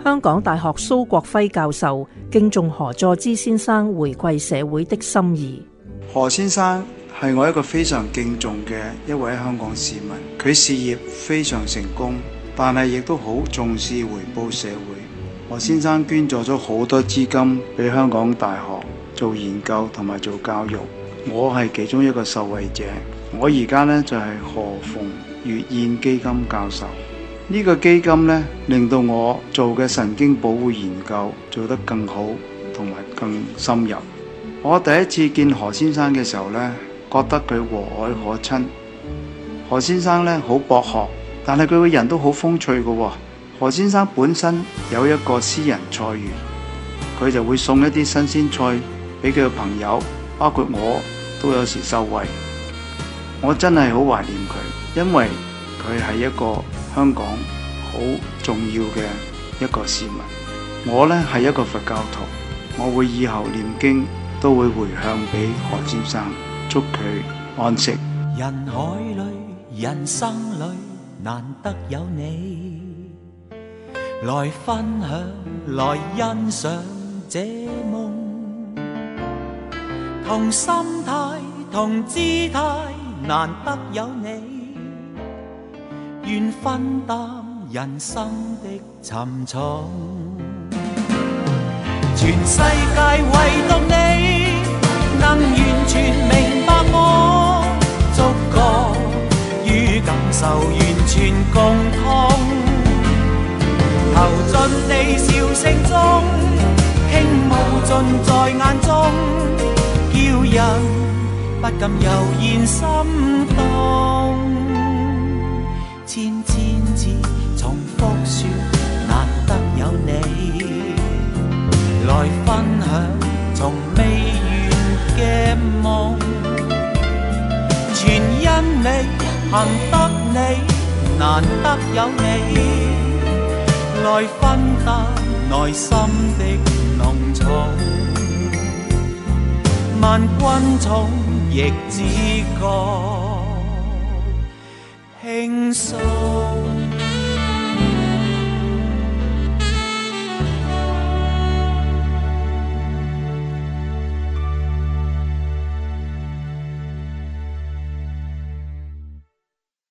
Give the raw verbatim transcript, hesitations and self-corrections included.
香港大學蘇國輝教授敬重何佐芝先生回饋社會的心意。 何先生係我一個非常敬重嘅一位香港市民，佢事業非常成功，但係亦都好重視回報社會。何先生捐助咗好多資金俾香港大學做研究同埋做教育，我係其中一個受惠者。我而家呢，就係何馮月燕基金教授。呢個基金呢，令到我做嘅神經保護研究做得更好同埋更深入。我第一次見何先生嘅時候呢，覺得佢和藹可親。何先生呢，好博學，但係佢個人都好風趣嘅喎。何先生本身有一個私人菜園，佢就會送一啲新鮮菜俾佢嘅朋友，包括我都有時受惠。我真係好懷念佢，因為佢係一個香港好重要嘅一個市民。我呢係一個佛教徒，我會以後念經都會回向俾何先生，祝佢安息。 人海裏，人生裏，難得有你來分享，來欣賞這夢，同心態，同姿態，難得有你。願分擔人生的沉重，全世界唯獨你能完全明白我觸覺與感受，完全共通。投進你笑聲中，傾無盡在眼中，叫人不禁油然心動。千千次重複說，難得有你來分享從未完嘅夢，全因你幸得你，難得有你來分擔內心的濃重，萬軍重亦只覺輕鬆。